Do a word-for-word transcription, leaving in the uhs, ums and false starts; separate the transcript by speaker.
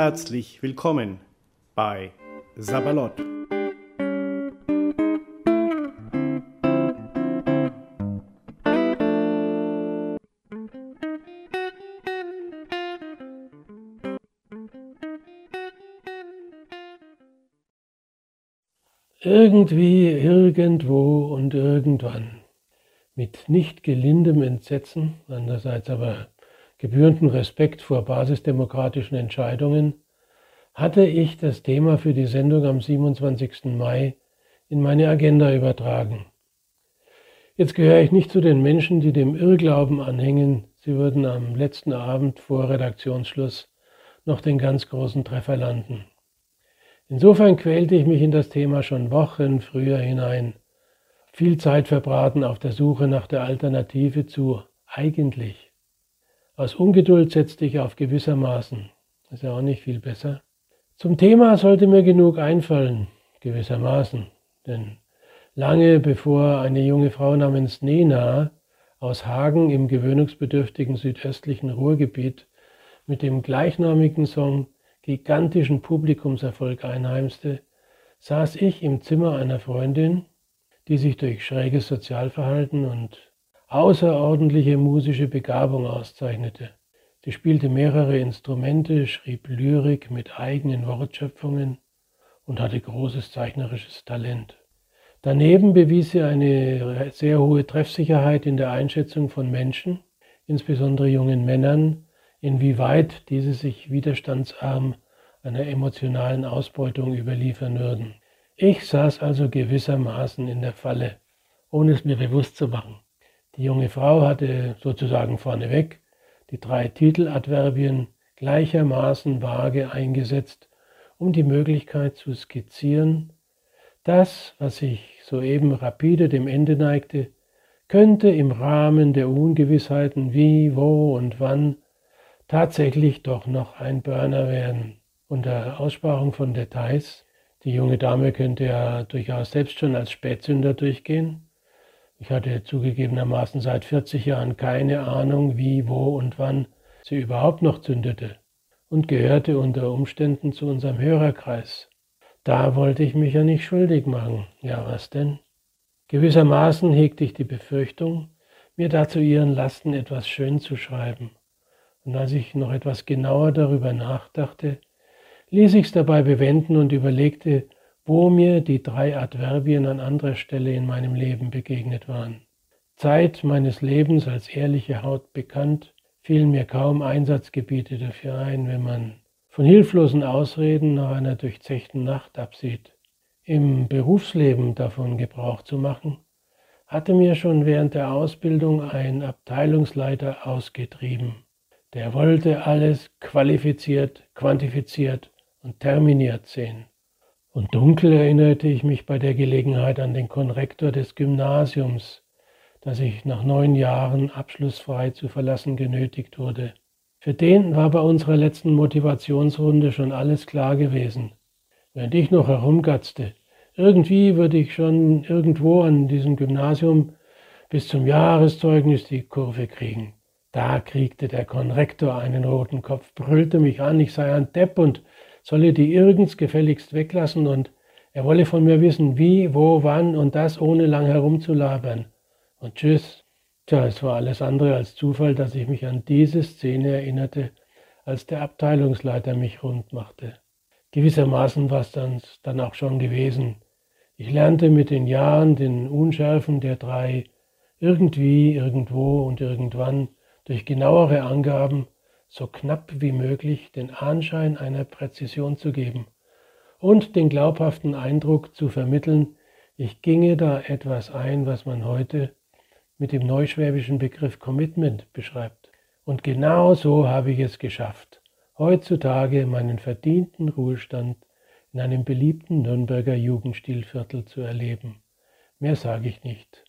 Speaker 1: Herzlich willkommen bei Sabalot.
Speaker 2: Irgendwie, irgendwo und irgendwann, mit nicht gelindem Entsetzen, andererseits aber gebührenden Respekt vor basisdemokratischen Entscheidungen, hatte ich das Thema für die Sendung am siebenundzwanzigsten Mai in meine Agenda übertragen. Jetzt gehöre ich nicht zu den Menschen, die dem Irrglauben anhängen, sie würden am letzten Abend vor Redaktionsschluss noch den ganz großen Treffer landen. Insofern quälte ich mich in das Thema schon Wochen früher hinein, viel Zeit verbraten auf der Suche nach der Alternative zu eigentlich. Aus Ungeduld setzte ich auf gewissermaßen, ist ja auch nicht viel besser. Zum Thema sollte mir genug einfallen, gewissermaßen, denn lange bevor eine junge Frau namens Nena aus Hagen im gewöhnungsbedürftigen südöstlichen Ruhrgebiet mit dem gleichnamigen Song gigantischen Publikumserfolg einheimste, saß ich im Zimmer einer Freundin, die sich durch schräges Sozialverhalten und außerordentliche musische Begabung auszeichnete. Sie spielte mehrere Instrumente, schrieb Lyrik mit eigenen Wortschöpfungen und hatte großes zeichnerisches Talent. Daneben bewies sie eine sehr hohe Treffsicherheit in der Einschätzung von Menschen, insbesondere jungen Männern, inwieweit diese sich widerstandsarm einer emotionalen Ausbeutung überliefern würden. Ich saß also gewissermaßen in der Falle, ohne es mir bewusst zu machen. Die junge Frau hatte sozusagen vorneweg die drei Titeladverbien gleichermaßen vage eingesetzt, um die Möglichkeit zu skizzieren, das, was sich soeben rapide dem Ende neigte, könnte im Rahmen der Ungewissheiten wie, wo und wann tatsächlich doch noch ein Burner werden. Unter Aussparung von Details, die junge Dame könnte ja durchaus selbst schon als Spätsünder durchgehen. Ich hatte zugegebenermaßen seit vierzig Jahren keine Ahnung, wie, wo und wann sie überhaupt noch zündete und gehörte unter Umständen zu unserem Hörerkreis. Da wollte ich mich ja nicht schuldig machen. Ja, was denn? Gewissermaßen hegte ich die Befürchtung, mir da zu ihren Lasten etwas schön zu schreiben. Und als ich noch etwas genauer darüber nachdachte, ließ ich es dabei bewenden und überlegte, wo mir die drei Adverbien an anderer Stelle in meinem Leben begegnet waren. Zeit meines Lebens als ehrliche Haut bekannt, fielen mir kaum Einsatzgebiete dafür ein, wenn man von hilflosen Ausreden nach einer durchzechten Nacht absieht. Im Berufsleben davon Gebrauch zu machen, hatte mir schon während der Ausbildung ein Abteilungsleiter ausgetrieben. Der wollte alles qualifiziert, quantifiziert und terminiert sehen. Und dunkel erinnerte ich mich bei der Gelegenheit an den Konrektor des Gymnasiums, das ich nach neun Jahren abschlussfrei zu verlassen genötigt wurde. Für den war bei unserer letzten Motivationsrunde schon alles klar gewesen. Während ich noch herumgatzte, irgendwie würde ich schon irgendwo an diesem Gymnasium bis zum Jahreszeugnis die Kurve kriegen. Da kriegte der Konrektor einen roten Kopf, brüllte mich an, ich sei ein Depp und solle die irgends gefälligst weglassen und er wolle von mir wissen, wie, wo, wann und das ohne lang herumzulabern. Und tschüss. Tja, es war alles andere als Zufall, dass ich mich an diese Szene erinnerte, als der Abteilungsleiter mich rund machte. Gewissermaßen war es dann, dann auch schon gewesen. Ich lernte mit den Jahren den Unschärfen der drei irgendwie, irgendwo und irgendwann durch genauere Angaben so knapp wie möglich den Anschein einer Präzision zu geben und den glaubhaften Eindruck zu vermitteln, ich ginge da etwas ein, was man heute mit dem neuschwäbischen Begriff Commitment beschreibt. Und genau so habe ich es geschafft, heutzutage meinen verdienten Ruhestand in einem beliebten Nürnberger Jugendstilviertel zu erleben. Mehr sage ich nicht.